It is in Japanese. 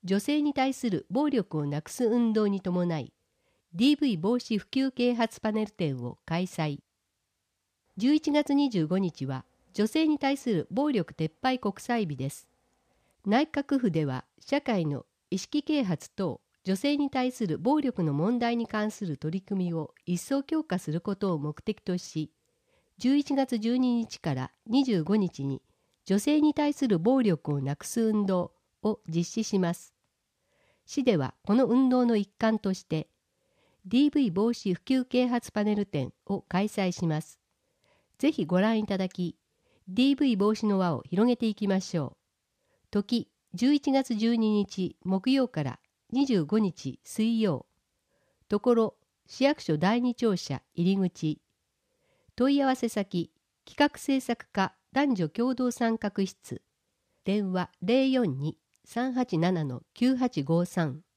女性に対する暴力をなくす運動に伴い、DV 防止普及啓発パネル展を開催。11月25日は女性に対する暴力撤廃国際日です。内閣府では社会の意識啓発等女性に対する暴力の問題に関する取り組みを一層強化することを目的とし、11月12日から25日に女性に対する暴力をなくす運動を実施します。市ではこの運動の一環として DV 防止普及啓発パネル展を開催します。ぜひご覧いただき、DV 防止の輪を広げていきましょう。時11月12日木曜から25日水曜。ところ市役所第二庁舎入口。問い合わせ先企画制作課男女共同参画室。電話 042-387-9853